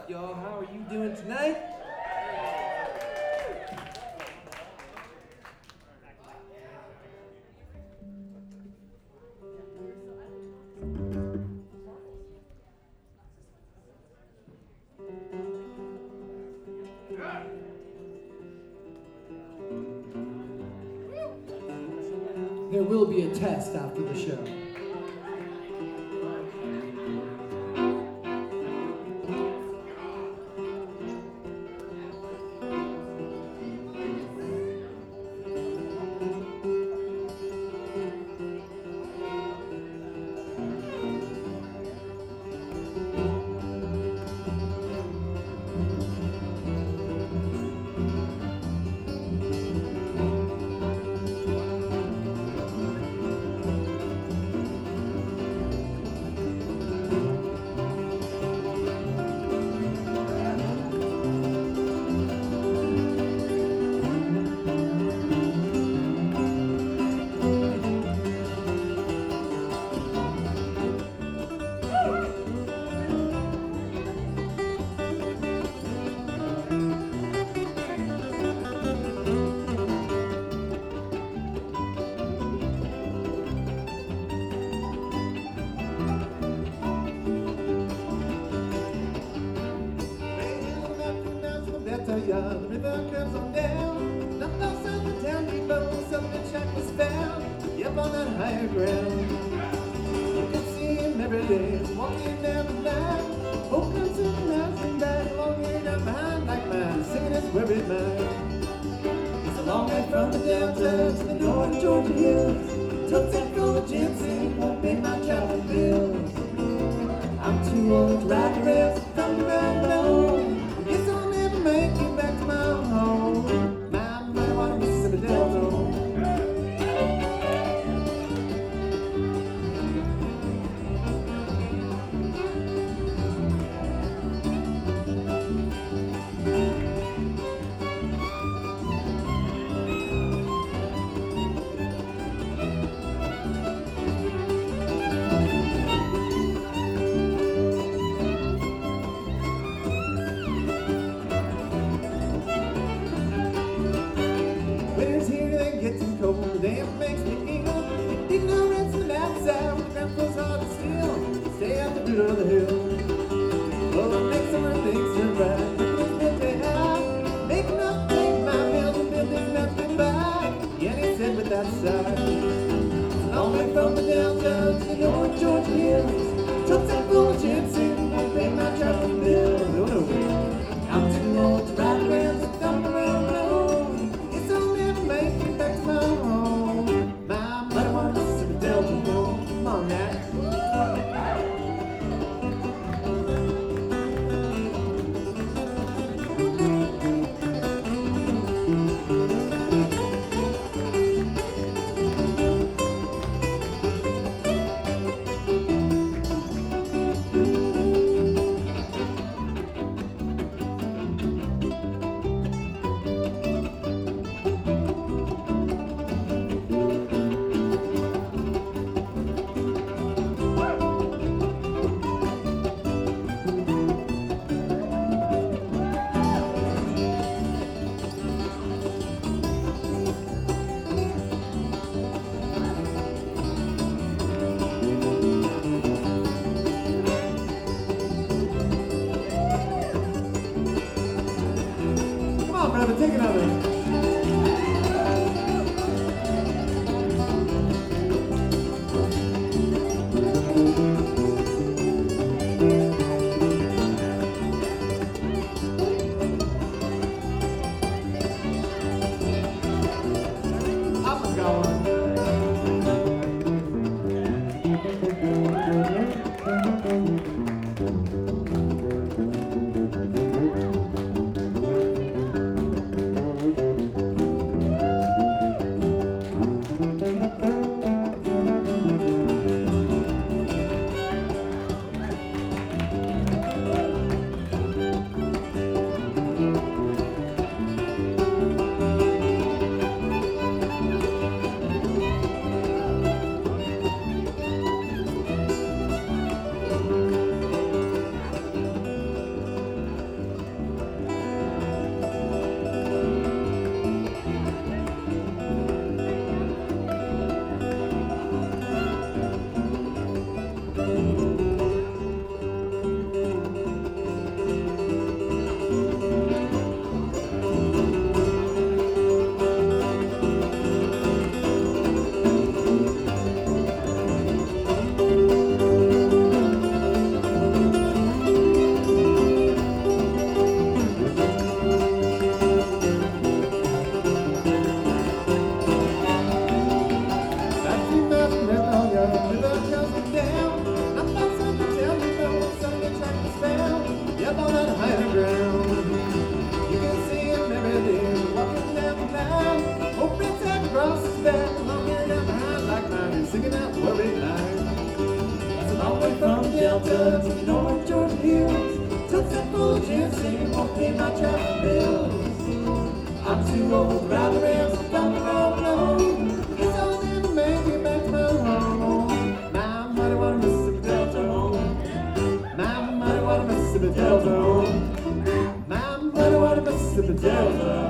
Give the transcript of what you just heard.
up, y'all? How are you doing tonight? There will be a test after the show. The river curves on down. Not lost in the town, people, something shack was found. Up on that higher ground. You can see him every day, walking down the line. Hope comes in the mountain back, long way down behind, like mine, singing his worried mind. It's a long way from the delta to the North Georgia hills. Took that gold ginseng, won't pay my travel bills. I'm too old to ride the rails, come to ride alone. Guess I'll never make it back to my home. My water, Mississippi Delta. Winter's here, then gets too cold. The damn makes me ill. Ignorance and outside, when the ground feels hard and still. Stay at the root of the hill. Well, it makes summer things to ride. Looking at the high, making up, take my bills and buildings nothing by. Yeah, he said with that sigh. It's a long way from the delta to the North Georgia hills. Took that full ginseng, won't pay my travel bills. Oh no, I'm too old to ride rails and thumb around alone. Guess I'll never make it back to my home. My muddy water, Mississippi Delta. Come on now. Come on, brother, take another. Papa's got one. tubs in North Georgia hills. Sunset full of ginseng won't pay my travel bills. I'm too old to ride the rails, I'm gonna roll alone. Guess I'll never make it back to my home. My muddy water Mississippi Delta home. My muddy water Mississippi Delta home. My muddy water Mississippi Delta.